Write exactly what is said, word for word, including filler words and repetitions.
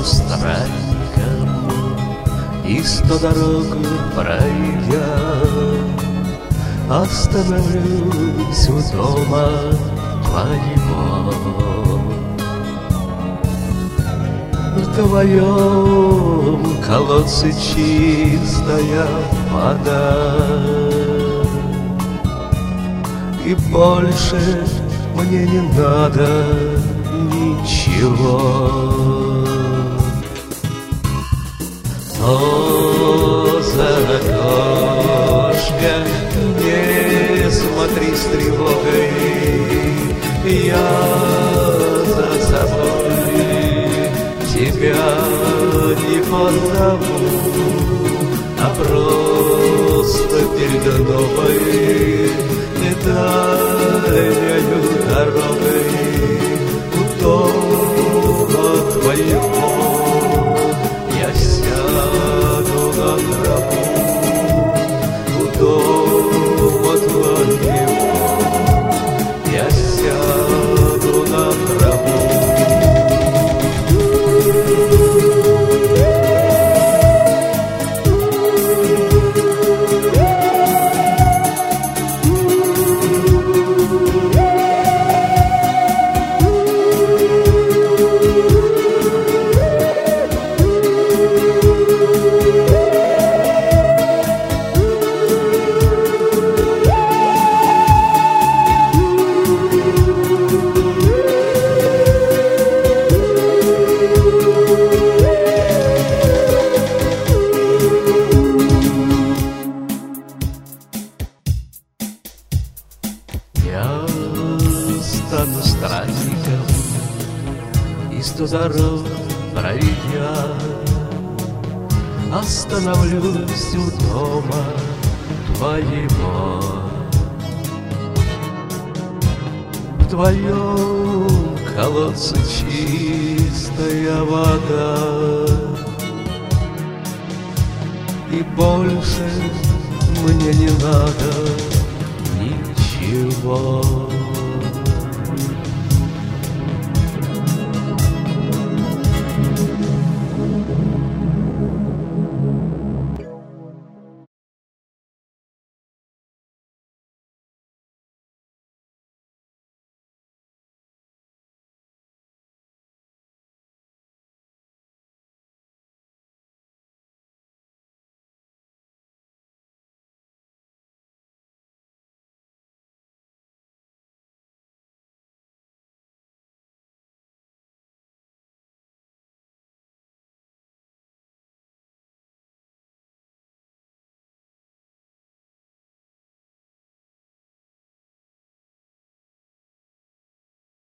странником, и сто дорог пройдя, остановлюсь у дома твоего. В твоем колодце чистая вода, и больше мне не надо ничего. Но за окошко не смотри с тревогой, я за собой тебя не позову, а просто перед новой дальнею дорогой у дома твоего я сяду на траву. У дома твоего я сяду на траву. Я стану странником, и сто дорог пройдя, остановлюсь у дома твоего. В твоем колодце чистая вода, и больше мне не надо ничего.